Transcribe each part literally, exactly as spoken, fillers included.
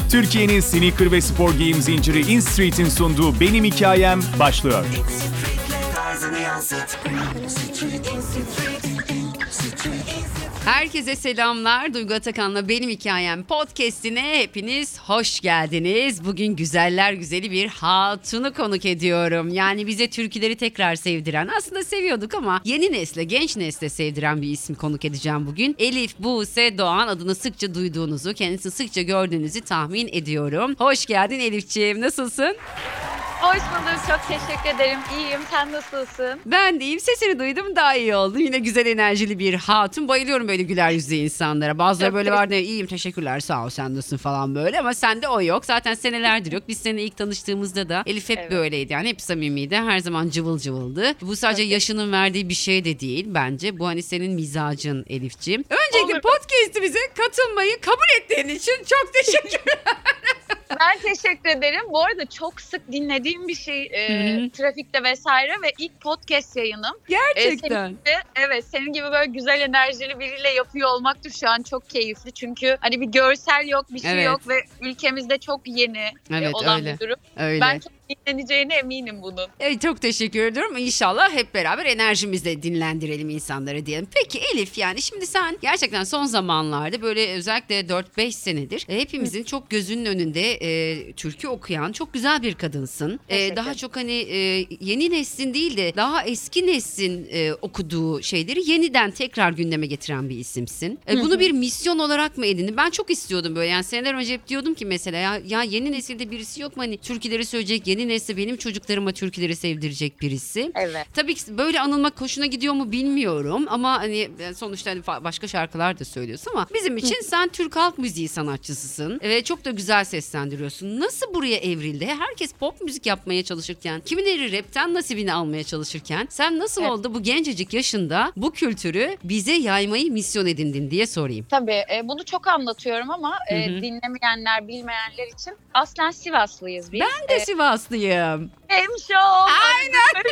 Türkiye'nin sneaker ve spor giyim zinciri InStreet'in sunduğu Benim Hikayem başlıyor. Herkese selamlar. Duygu Atakan'la Benim Hikayem podcast'ine hepiniz hoş geldiniz. Bugün güzeller güzeli bir hatunu konuk ediyorum. Yani bize türküleri tekrar sevdiren, aslında seviyorduk ama yeni nesle, genç nesle sevdiren bir isim konuk edeceğim bugün. Elif Buse Doğan, adını sıkça duyduğunuzu, kendisini sıkça gördüğünüzü tahmin ediyorum. Hoş geldin Elifciğim, nasılsın? Hoş bulduk, çok teşekkür ederim. İyiyim, sen nasılsın? Ben de iyiyim, sesini duydum daha iyi oldu. Yine güzel enerjili bir hatun. Bayılıyorum böyle güler yüzlü insanlara. Bazıları böyle var ne iyiyim teşekkürler sağ ol sen nasılsın falan böyle ama sende o yok. Zaten senelerdir yok. Biz seninle ilk tanıştığımızda da Elif hep evet. böyleydi yani hep samimiydi. Her zaman cıvıl cıvıldı. Bu sadece evet. yaşının verdiği bir şey de değil bence. Bu hani senin mizacın Elifciğim. Öncelikle podcast'imize katılmayı kabul ettiğin için çok teşekkürler. Ben teşekkür ederim. Bu arada çok sık dinlediğim bir şey e, trafikte vesaire ve ilk podcast yayınım. Gerçekten. E, senin gibi, evet senin gibi böyle güzel enerjili biriyle yapıyor olmak da şu an çok keyifli. Çünkü hani bir görsel yok, bir şey evet. yok ve ülkemizde çok yeni evet, e, olan öyle. bir durum. Öyle. Ben çok dinleneceğine eminim bunun. Evet, çok teşekkür ediyorum. İnşallah hep beraber enerjimizle dinlendirelim insanları diyelim. Peki Elif, yani şimdi sen gerçekten son zamanlarda böyle özellikle dört beş senedir hepimizin çok gözünün önünde e, türkü okuyan çok güzel bir kadınsın. E, daha çok hani e, yeni neslin değil de daha eski neslin e, okuduğu şeyleri yeniden tekrar gündeme getiren bir isimsin. E, bunu bir misyon olarak mı edindin? Ben çok istiyordum böyle. Yani seneler önce hep diyordum ki mesela ya, ya yeni nesilde birisi yok mu hani türküleri söyleyecek, yeni nesli benim çocuklarıma türküleri sevdirecek birisi. Evet. Tabii ki böyle anılmak hoşuna gidiyor mu bilmiyorum ama hani sonuçta hani başka şarkılar da söylüyorsun ama bizim için sen Türk halk müziği sanatçısısın ve çok da güzel seslendiriyorsun. Nasıl buraya evrildi? Herkes pop müzik yapmaya çalışırken, kimileri rapten nasibini almaya çalışırken sen nasıl evet. oldu bu gencecik yaşında bu kültürü bize yaymayı misyon edindin diye sorayım. Tabii e, bunu çok anlatıyorum ama e, dinlemeyenler, bilmeyenler için aslen Sivaslıyız biz. Ben de e, Sivaslıyım. Hemşo. Aynen.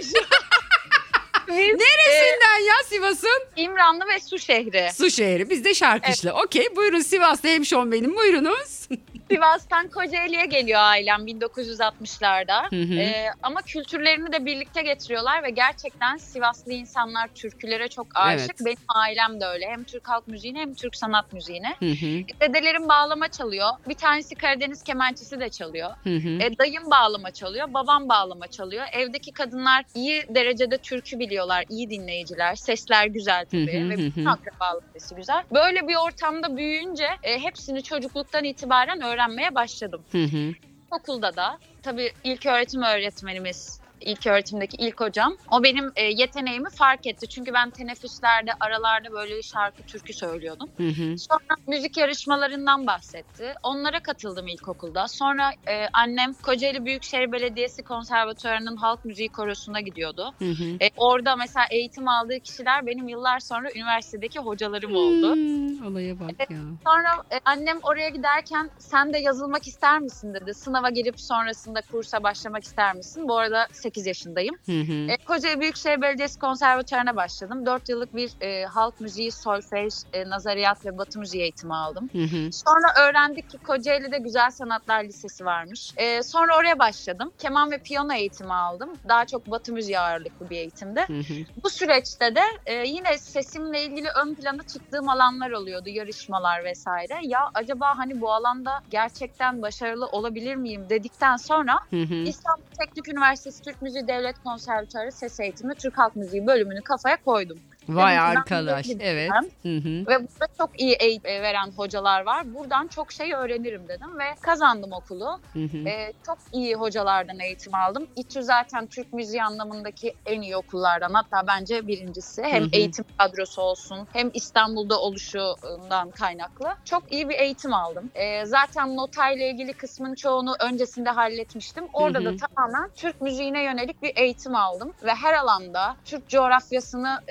Biz, neresinden e, ya Sivas'ın? İmranlı ve Su şehri. Su şehri. Biz de Şarkışla. Evet. Okey. Buyurun Sivas'ta hemşom benim. Buyurunuz. Sivas'tan Kocaeli'ye geliyor ailem bin dokuz yüz altmışlarda. Hı hı. Ee, ama kültürlerini de birlikte getiriyorlar ve gerçekten Sivaslı insanlar türkülere çok aşık. Evet. Benim ailem de öyle. Hem Türk halk müziğine hem Türk sanat müziğine. Hı hı. Dedelerim bağlama çalıyor. Bir tanesi Karadeniz kemençesi de çalıyor. Hı hı. E, dayım bağlama çalıyor. Babam bağlama çalıyor. Evdeki kadınlar iyi derecede türkü biliyorlar. İyi dinleyiciler. Sesler güzel tabii. Hı hı. Ve bütün akrabalık sesi güzel. Böyle bir ortamda büyüyünce e, hepsini çocukluktan itibaren öğrendim. öğrenmeye başladım. Hı hı. Okulda da tabii ilk öğretim öğretmenimiz, ilk öğretimdeki ilk hocam, o benim e, yeteneğimi fark etti. Çünkü ben teneffüslerde, aralarda böyle şarkı, türkü söylüyordum. Hı hı. Sonra müzik yarışmalarından bahsetti. Onlara katıldım ilkokulda. Sonra e, annem Kocaeli Büyükşehir Belediyesi Konservatuvarı'nın halk müziği korosuna gidiyordu. Hı hı. E, orada mesela eğitim aldığı kişiler benim yıllar sonra üniversitedeki hocalarım oldu. Hmm, olaya bak ya. E, sonra e, annem oraya giderken sen de yazılmak ister misin dedi. Sınava girip sonrasında kursa başlamak ister misin? Bu arada sekiz yaşındayım. Hı hı. E, Kocaeli Büyükşehir Belediyesi Konservatuvarı'na başladım. dört yıllık bir e, halk müziği, solfej, e, nazariyat ve batı müziği eğitimi aldım. Hı hı. Sonra öğrendik ki Kocaeli'de Güzel Sanatlar Lisesi varmış. E, sonra oraya başladım. Keman ve piyano eğitimi aldım. Daha çok batı müziği ağırlıklı bir eğitimde. Hı hı. Bu süreçte de e, yine sesimle ilgili ön plana çıktığım alanlar oluyordu. Yarışmalar vesaire. Ya acaba hani bu alanda gerçekten başarılı olabilir miyim dedikten sonra hı hı. İstanbul Teknik Üniversitesi Türk Müziği Devlet Konservatuarı Ses Eğitimi Türk Halk Müziği bölümünü kafaya koydum. Vay dedim, arkadaş, evet. Hı hı. Ve burada çok iyi eğitim veren hocalar var. Buradan çok şey öğrenirim dedim ve kazandım okulu. Hı hı. Ee, çok iyi hocalardan eğitim aldım. İTÜ zaten Türk müziği anlamındaki en iyi okullardan, hatta bence birincisi. Hem hı hı. eğitim kadrosu olsun, hem İstanbul'da oluşundan kaynaklı. Çok iyi bir eğitim aldım. Ee, zaten notayla ilgili kısmın çoğunu öncesinde halletmiştim. Orada hı hı. da tamamen Türk müziğine yönelik bir eğitim aldım. Ve her alanda Türk coğrafyasını e,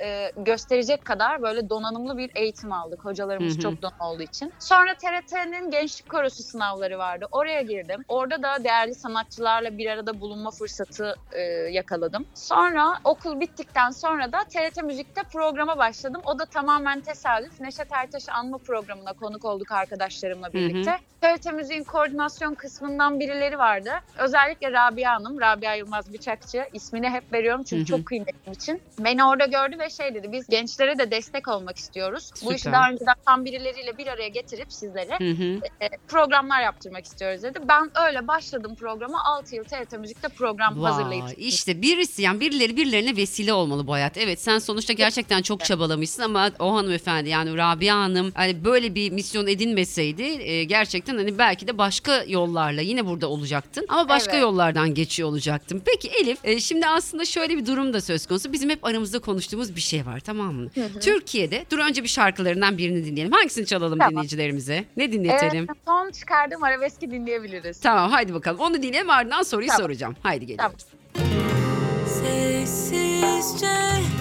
gösterecek kadar böyle donanımlı bir eğitim aldık. Hocalarımız Hı hı. çok donanımlı olduğu için. Sonra T R T'nin Gençlik Korosu sınavları vardı. Oraya girdim. Orada da değerli sanatçılarla bir arada bulunma fırsatı e, yakaladım. Sonra okul bittikten sonra da T R T Müzik'te programa başladım. O da tamamen tesadüf. Neşet Ertaş'ı anma programına konuk olduk arkadaşlarımla birlikte. Hı hı. T R T Müzik'in koordinasyon kısmından birileri vardı. Özellikle Rabia Hanım, Rabia Yılmaz Bıçakçı. İsmini hep veriyorum çünkü hı hı. çok kıymetli için. Beni orada gördü ve şey dedi, biz gençlere de destek olmak istiyoruz. Süper. Bu işi daha önceden tam birileriyle bir araya getirip sizlere hı hı. E, programlar yaptırmak istiyoruz dedi. Ben öyle başladım programa. altı yıl T R T Müzik'te program Vay, hazırlayıp. İşte birisi yani birileri birilerine vesile olmalı bu hayat. Evet, sen sonuçta gerçekten çok çabalamışsın ama o hanımefendi yani Rabia Hanım hani böyle bir misyon edinmeseydi e, gerçekten hani belki de başka yollarla yine burada olacaktın ama başka evet. yollardan geçiyor olacaktın. Peki Elif, e, şimdi aslında şöyle bir durum da söz konusu. Bizim hep aramızda konuştuğumuz bir şey var, tamam mı? Hı hı. Türkiye'de, dur önce bir şarkılarından birini dinleyelim. Hangisini çalalım tamam. dinleyicilerimize? Ne dinletelim? Evet, son çıkardığım arabeski dinleyebiliriz. Tamam, haydi bakalım. Onu dinleyelim, ardından soruyu tamam. soracağım. Haydi geliyoruz. Tamam. Sessizce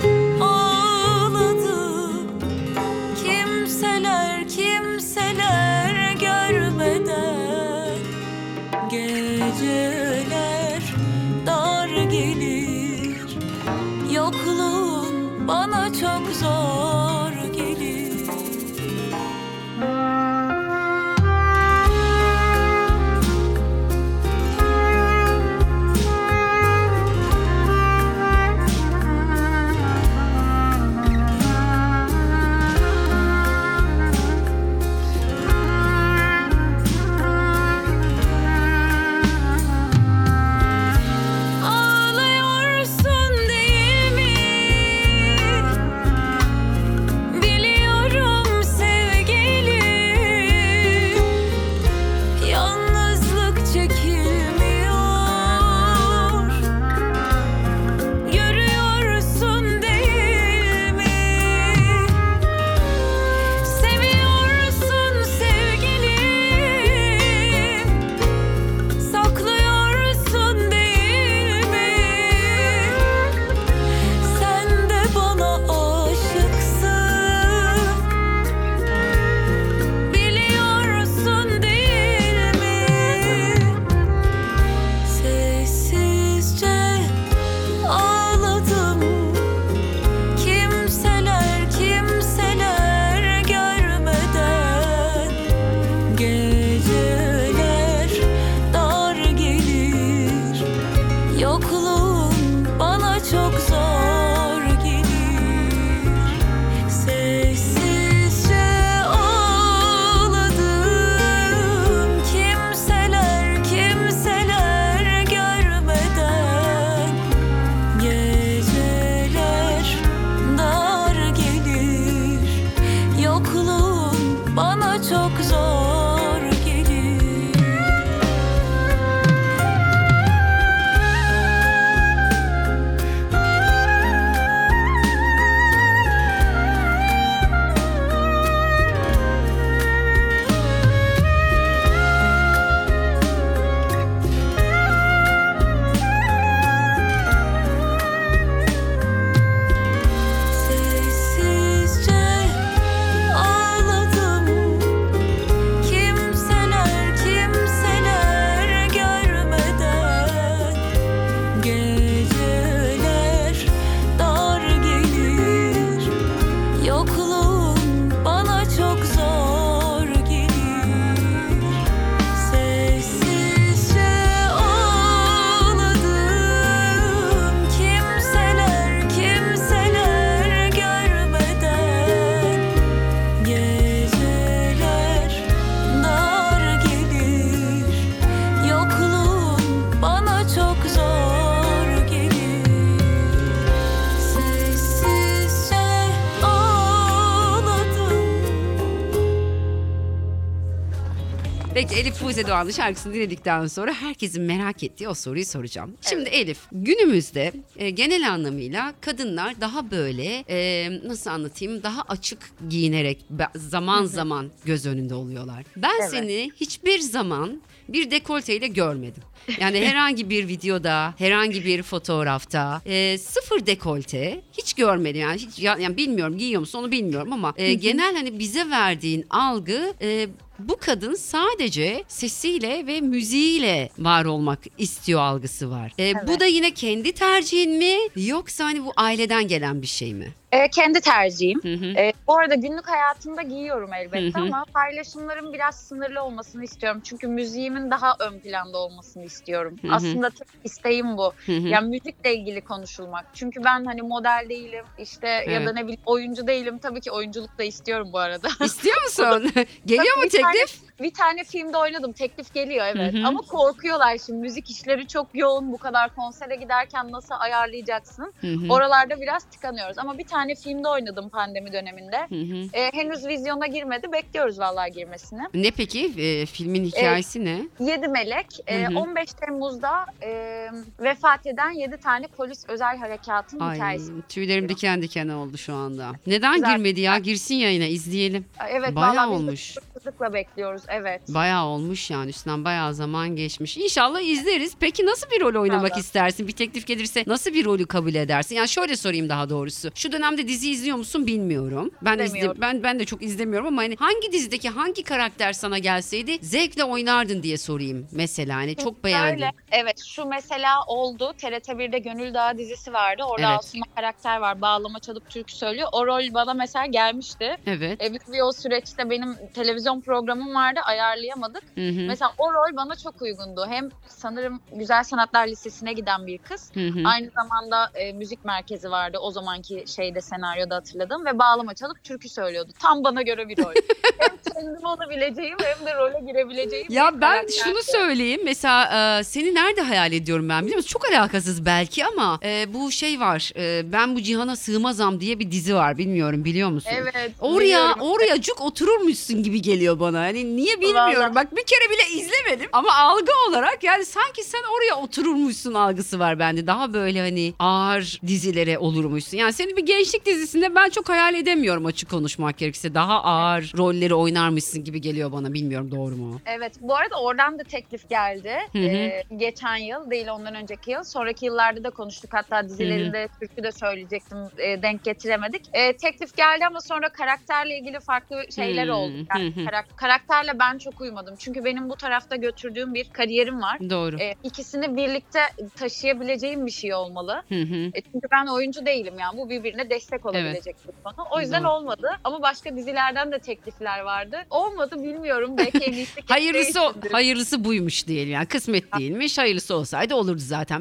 ağladım, kimseler kimseler görmeden. Geceler dar gelir, yokluğun bana çok zor gelir. Peki Elif Buse Doğan'ın şarkısını dinledikten sonra herkesin merak ettiği o soruyu soracağım. Şimdi Elif, günümüzde e, genel anlamıyla kadınlar daha böyle e, nasıl anlatayım, daha açık giyinerek zaman zaman göz önünde oluyorlar. Ben Evet. seni hiçbir zaman bir dekolteyle görmedim. Yani herhangi bir videoda, herhangi bir fotoğrafta e, sıfır dekolte hiç görmedim. Yani hiç, yani bilmiyorum, giyiyor musun onu bilmiyorum ama e, genel hani bize verdiğin algı e, bu kadın sadece sesiyle ve müziğiyle var olmak istiyor algısı var. E, Evet. Bu da yine kendi tercihin mi yoksa hani bu aileden gelen bir şey mi? E, kendi tercihim. Hı hı. E, bu arada günlük hayatımda giyiyorum elbette Hı hı. ama paylaşımlarım biraz sınırlı olmasını istiyorum. Çünkü müziğimin daha ön planda olmasını istiyorum. Hı hı. Aslında tek isteğim bu. Hı hı. Yani müzikle ilgili konuşulmak. Çünkü ben hani model değilim işte ya Evet. da ne bileyim oyuncu değilim. Tabii ki oyunculuk da istiyorum bu arada. İstiyor musun? Geliyor mu Bir tane- teklif? Bir tane filmde oynadım. Teklif geliyor evet. Hı hı. Ama korkuyorlar şimdi. Müzik işleri çok yoğun. Bu kadar konsere giderken nasıl ayarlayacaksın? Hı hı. Oralarda biraz tıkanıyoruz. Ama bir tane filmde oynadım pandemi döneminde. Hı hı. Ee, henüz vizyona girmedi. Bekliyoruz vallahi girmesini. Ne peki? E, filmin hikayesi ne? Yedi Melek. e, Hı hı. on beş Temmuz'da e, vefat eden yedi tane polis özel harekatın Ay, hikayesi. tüylerim diken diken oldu şu anda. Neden Güzel. girmedi ya? Girsin yayına, izleyelim. Evet, Bayağı vallahi biz de olmuş. sabırsızlıkla bekliyoruz. Evet. Bayağı olmuş yani, üstünden bayağı zaman geçmiş. İnşallah izleriz. Peki nasıl bir rol oynamak İnşallah. istersin? Bir teklif gelirse nasıl bir rolü kabul edersin? Yani şöyle sorayım daha doğrusu. Şu dönemde dizi izliyor musun bilmiyorum. Ben de izle, İzlemiyorum. ben ben de çok izlemiyorum ama hani hangi dizideki hangi karakter sana gelseydi zevkle oynardın diye sorayım mesela. Hani çok beğendim. Öyle. Evet, şu mesela oldu. T R T birde Gönül Dağı dizisi vardı. Orada Evet. Asuman karakter var. Bağlama çalıp türkü söylüyor. O rol bana mesela gelmişti. Evet. E, biz bir o süreçte benim televizyon programım vardı. Ayarlayamadık. Hı hı. Mesela o rol bana çok uygundu. Hem sanırım Güzel Sanatlar Lisesi'ne giden bir kız. Hı hı. Aynı zamanda e, müzik merkezi vardı. O zamanki şeyde, senaryoda hatırladım. Ve bağlama çalıp türkü söylüyordu. Tam bana göre bir rol. Hem kendim olabileceğim hem de role girebileceğim. Ya bir ben karakterdi. şunu söyleyeyim mesela, e, seni nerede hayal ediyorum ben biliyor musun? Çok alakasız belki ama e, bu şey var, e, Ben Bu Cihana Sığmazam diye bir dizi var, bilmiyorum, biliyor musun? Evet. Oraya biliyorum. oraya cuk otururmuşsun gibi geliyor bana. Hani niye bilmiyorum. Vallahi. Bak bir kere bile izlemedim ama algı olarak yani sanki sen oraya otururmuşsun algısı var bende. Daha böyle hani ağır dizilere olurmuşsun. Yani seni bir gençlik dizisinde ben çok hayal edemiyorum, açık konuşmak gerekirse. Daha ağır rolleri oynarmışsın gibi geliyor bana. Bilmiyorum, doğru mu? Evet, bu arada oradan da teklif geldi. Hı hı. Ee, geçen yıl değil, ondan önceki yıl. Sonraki yıllarda da konuştuk. Hatta dizilerinde türkü de söyleyecektim. e, denk getiremedik. E, teklif geldi ama sonra karakterle ilgili farklı şeyler Hı oldu. Yani hı hı. karak- karakterle ben çok uymadım. Çünkü benim bu tarafta götürdüğüm bir kariyerim var. Doğru. E, ikisini birlikte taşıyabileceğim bir şey olmalı. Hı hı. E, çünkü ben oyuncu değilim yani. Bu birbirine destek olabilecek bir konu. O yüzden Doğru. olmadı. Ama başka dizilerden de teklifler vardı. Olmadı, bilmiyorum. Belki en iyisi Hayırlısı o- değilsindir. hayırlısı buymuş diyelim yani, kısmet değilmiş, hayırlısı olsaydı olurdu zaten.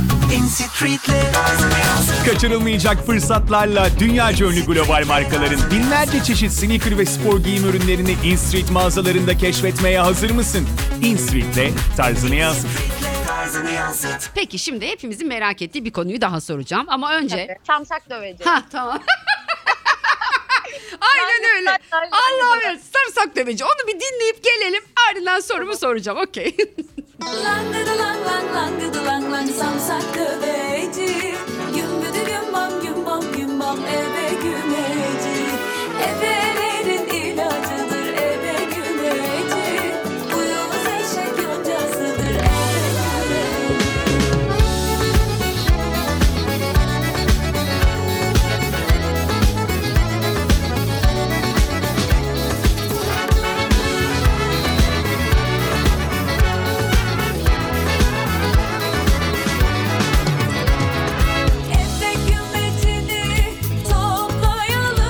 Kaçırılmayacak fırsatlarla dünyaca ünlü global markaların binlerce çeşit sneaker ve spor giyim ürünlerini InStreet mağazalarında keşfetmeye hazır mısın? InStreet'le tarzını yansıt. Peki şimdi hepimizin merak ettiği bir konuyu daha soracağım ama önce... Tabii. Samsak döveci. Ha tamam. Aynen öyle. Allah'ım ya, sarımsak döveci. Onu bir dinleyip gelelim, ardından sorumu soracağım. Okey. Langıdı lang lang langıdı lang lang samsak döveci. Gümbüdü gümbam gümbam gümbam ebe gümeci. Ebelerin ilacıdır ebe gümeci. Uyuz eşek yoncasıdır ebe gümeci. Ebe gümecini toplayalım.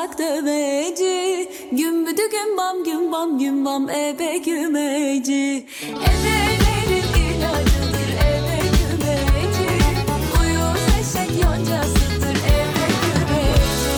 samsak döveci. Gümbüdü gümbam gümbam gümbam ebe gümeci. Ebelerin ilacıdır ebe gümeci. Uyuz eşek yoncasıdır ebe gümeci.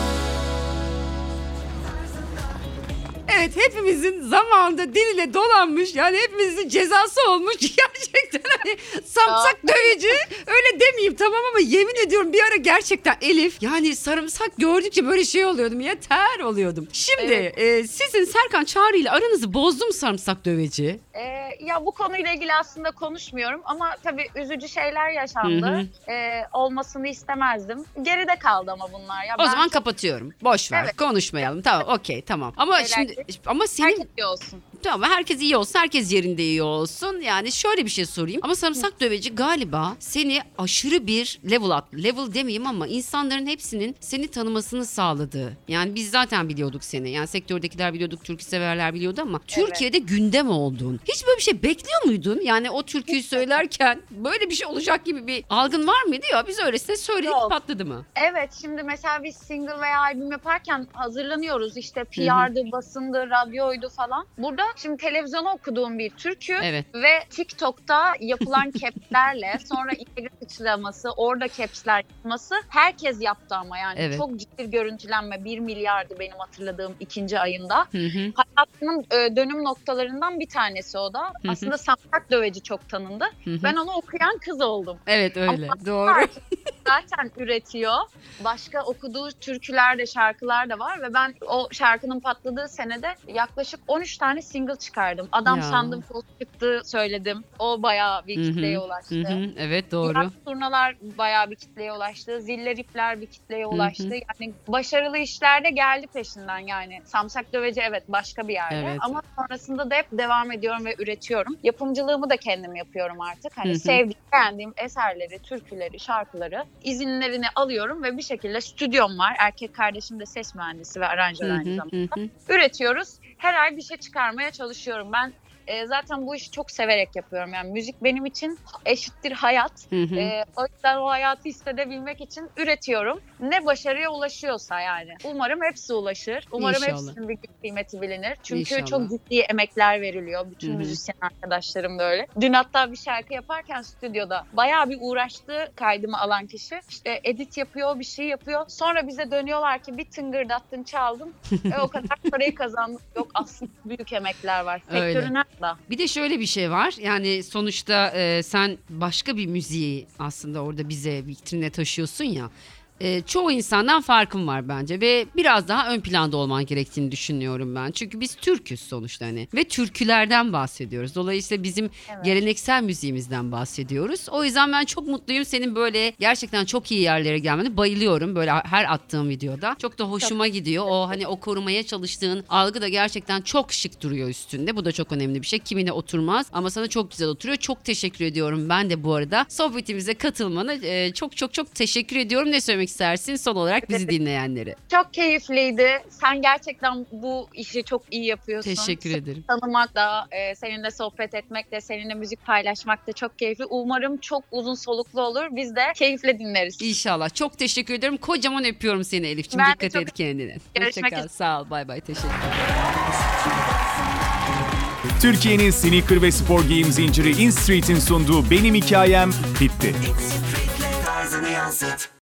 Evet, hepimizin zamanında diliyle dolanmış, yani hepimizin cezası olmuş gerçekten, hani samsak döveci öyle demeyeyim tamam, ama yemin ediyorum bir ara gerçekten Elif, yani sarımsak gördükçe böyle şey oluyordum, yeter oluyordum. Şimdi Evet. e, sizin Serkan Çağrı ile aranızı bozdu mu sarımsak döveci? Ee, ya bu konuyla ilgili aslında konuşmuyorum ama tabii üzücü şeyler yaşandı. Hı Ee, olmasını istemezdim. Geride kaldı ama bunlar. Ya O ben zaman kapatıyorum. Boş ver. Evet. Konuşmayalım. Tamam, okey, tamam. Ama Helal şimdi olsun. ama senin herkes iyi olsun. tamam, herkes iyi olsun, herkes yerinde iyi olsun. Yani şöyle bir şey sorayım. Ama sarımsak döveci galiba seni aşırı bir level up, level demeyeyim ama insanların hepsinin seni tanımasını sağladı. Yani biz zaten biliyorduk seni. Yani sektördekiler biliyorduk, türkü severler biliyordu ama Türkiye'de gündem oldun. Hiç böyle bir şey bekliyor muydun? Yani o türküyü söylerken böyle bir şey olacak gibi bir algın var mıydı ya? Biz öylesine söyledik, Yok. patladı mı? Evet, şimdi mesela biz single veya albüm yaparken hazırlanıyoruz. İşte P Hı R'dı, basındı, radyoydu falan. Burada şimdi televizyona okuduğum bir türkü Evet. ve TikTok'ta yapılan caps'lerle sonra Instagram sıçraması, orada caps'ler yapması herkes yaptı ama yani Evet. çok ciddi görüntülenme. Bir milyardı benim hatırladığım ikinci ayında. Hı hı. Hayatımın e, dönüm noktalarından bir tanesi o da. hı. Aslında samsak döveci çok tanındı. Hı hı. Ben onu okuyan kız oldum. Evet, öyle. Ama Doğru. zaten üretiyor. Başka okuduğu türküler de, şarkılar da var ve ben o şarkının patladığı senede yaklaşık on üç tane single çıkardım. Adam Ya. sandım post çıktı söyledim. O bayağı bir Hı hı. kitleye ulaştı. Hı hı. Evet, doğru. Diğer turnalar bayağı bir kitleye ulaştı. Ziller ipler bir kitleye ulaştı. hı. Yani başarılı işler de geldi peşinden yani. Samsak döveci evet başka bir yerde Evet. ama sonrasında da hep devam ediyorum ve üretiyorum. Yapımcılığımı da kendim yapıyorum artık. Hani Hı hı. sevdiğim, beğendiğim eserleri, türküleri, şarkıları izinlerini alıyorum ve bir şekilde stüdyom var. Erkek kardeşim de ses mühendisi ve aranjör Hı aynı hı, zamanda. hı hı. Üretiyoruz. Her ay bir şey çıkarmaya çalışıyorum. Ben e, zaten bu işi çok severek yapıyorum. Yani müzik benim için eşittir hayat. Hı hı. Ee, o yüzden o hayatı hissedebilmek için üretiyorum. Ne başarıya ulaşıyorsa yani. Umarım hepsi ulaşır. Umarım İnşallah. hepsinin bir gün kıymeti bilinir. Çünkü İnşallah. çok ciddi emekler veriliyor. Bütün Hı hı. müzisyen arkadaşlarım da öyle. Dün hatta bir şarkı yaparken stüdyoda bayağı bir uğraştı kaydımı alan kişi. İşte edit yapıyor, bir şey yapıyor. Sonra bize dönüyorlar ki bir tıngırdattın, çaldın. e, o kadar parayı kazandın. Yok, aslında büyük emekler var. Öyle. Sektörün her da. Bir de şöyle bir şey var. Yani sonuçta e, sen başka bir müziği aslında orada bize vitrine taşıyorsun ya. E, çoğu insandan farkım var bence ve biraz daha ön planda olman gerektiğini düşünüyorum ben. Çünkü biz Türk'üz sonuçta hani ve türkülerden bahsediyoruz. Dolayısıyla bizim Evet. geleneksel müziğimizden bahsediyoruz. O yüzden ben çok mutluyum senin böyle gerçekten çok iyi yerlere gelmene. Bayılıyorum böyle her attığım videoda. Çok da hoşuma gidiyor. O hani o korumaya çalıştığın algı da gerçekten çok şık duruyor üstünde. Bu da çok önemli bir şey. Kimine oturmaz ama sana çok güzel oturuyor. Çok teşekkür ediyorum ben de bu arada. Sohbetimize katılmana e, çok çok çok teşekkür ediyorum. Ne söylemek istersin son olarak bizi dinleyenlere? Çok keyifliydi. Sen gerçekten bu işi çok iyi yapıyorsun. Teşekkür ederim. Tanımak da, e, seninle sohbet etmek de, seninle müzik paylaşmak da çok keyifli. Umarım çok uzun soluklu olur. Biz de keyifle dinleriz. İnşallah. Çok teşekkür ederim. Kocaman öpüyorum seni Elif'ciğim. Ben de Dikkat çok- et kendine. Görüşmek Hoşça kal. üzere. Sağ ol. Bay bay. Teşekkür Türkiye'nin sneaker ve spor giyim zinciri InStreet'in sunduğu Benim Hikayem bitti. Street'le tarzını yansıt.